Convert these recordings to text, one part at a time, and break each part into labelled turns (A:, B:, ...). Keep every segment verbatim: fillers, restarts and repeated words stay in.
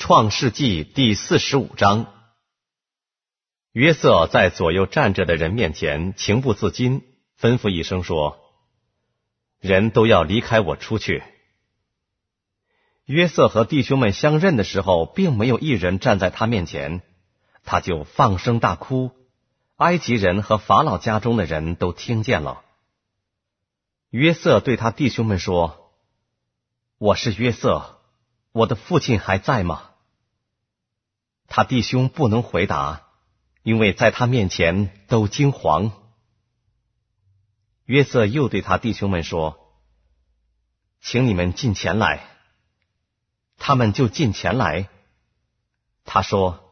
A: 创世纪第四十五章。约瑟在左右站着的人面前情不自禁，吩咐一声说：人都要离开我出去。约瑟和弟兄们相认的时候，并没有一人站在他面前，他就放声大哭，埃及人和法老家中的人都听见了。约瑟对他弟兄们说：我是约瑟，我的父亲还在吗？他弟兄不能回答，因为在他面前都惊惶。约瑟又对他弟兄们说：请你们进前来。他们就进前来。他说：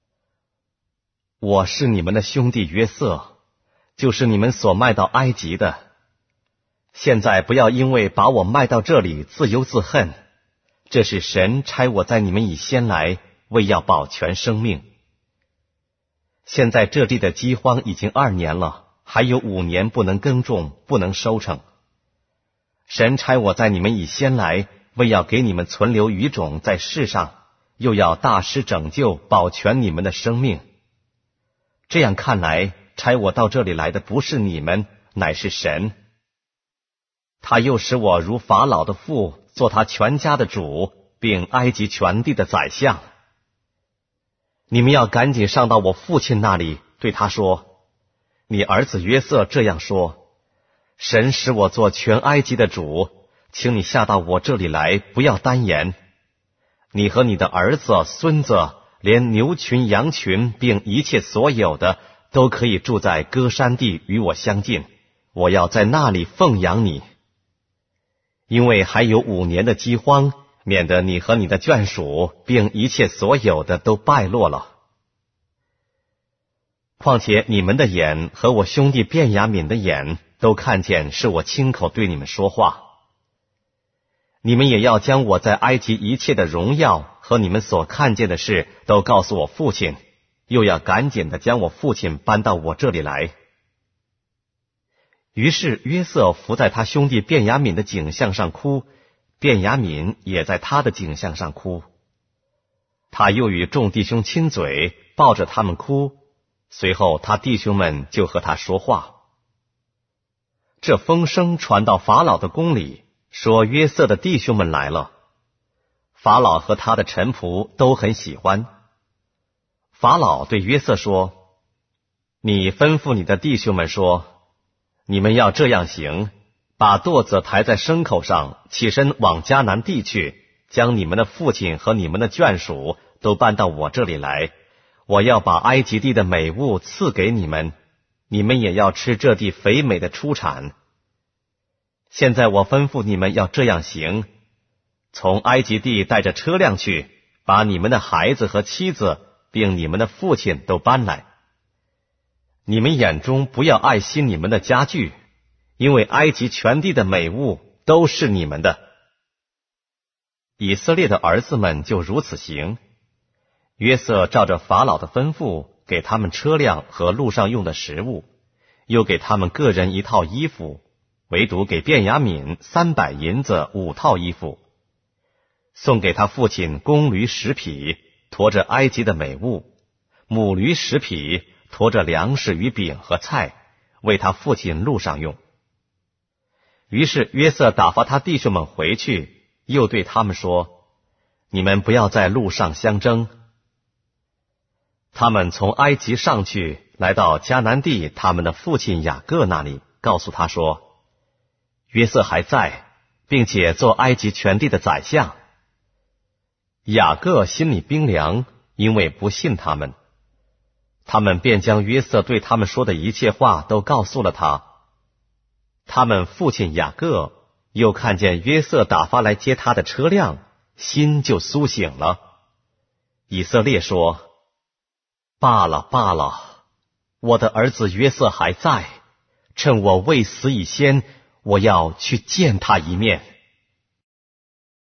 A: 我是你们的兄弟约瑟，就是你们所卖到埃及的。现在不要因为把我卖到这里自忧自恨，这是神差我在你们以先来，为要保全生命。现在这地的饥荒已经二年了，还有五年不能耕种，不能收成。神差我在你们以先来，为要给你们存留余种在世上，又要大施拯救，保全你们的生命。这样看来，差我到这里来的不是你们，乃是神。他又使我如法老的父，做他全家的主，并埃及全地的宰相。你们要赶紧上到我父亲那里，对他说：你儿子约瑟这样说，神使我做全埃及的主，请你下到我这里来，不要单言。你和你的儿子、孙子，连牛群、羊群，并一切所有的，都可以住在歌珊地与我相近，我要在那里奉养你。因为还有五年的饥荒，免得你和你的眷属，并一切所有的都败落了。况且你们的眼和我兄弟便雅悯的眼，都看见是我亲口对你们说话。你们也要将我在埃及一切的荣耀和你们所看见的事都告诉我父亲，又要赶紧的将我父亲搬到我这里来。于是约瑟伏在他兄弟便雅悯的颈项上哭，便雅悯也在他的颈项上哭。他又与众弟兄亲嘴，抱着他们哭。随后他弟兄们就和他说话。这风声传到法老的宫里，说约瑟的弟兄们来了。法老和他的臣仆都很喜欢。法老对约瑟说：你吩咐你的弟兄们说，你们要这样行，把舵子抬在牲口上，起身往迦南地去，将你们的父亲和你们的眷属都搬到我这里来。我要把埃及地的美物赐给你们，你们也要吃这地肥美的出产。现在我吩咐你们要这样行，从埃及地带着车辆去，把你们的孩子和妻子，并你们的父亲都搬来。你们眼中不要爱惜你们的家具，因为埃及全地的美物都是你们的。以色列的儿子们就如此行。约瑟照着法老的吩咐，给他们车辆和路上用的食物，又给他们个人一套衣服，唯独给便雅悯三百银子五套衣服，送给他父亲公驴十匹，驮着埃及的美物；母驴十匹，驮着粮食与饼和菜，为他父亲路上用。于是约瑟打发他弟兄们回去，又对他们说：你们不要在路上相争。他们从埃及上去，来到迦南地他们的父亲雅各那里，告诉他说：约瑟还在，并且做埃及全地的宰相。雅各心里冰凉，因为不信他们。他们便将约瑟对他们说的一切话都告诉了他。他们父亲雅各又看见约瑟打发来接他的车辆，心就苏醒了。以色列说：罢了罢了，我的儿子约瑟还在，趁我未死以先，我要去见他一面。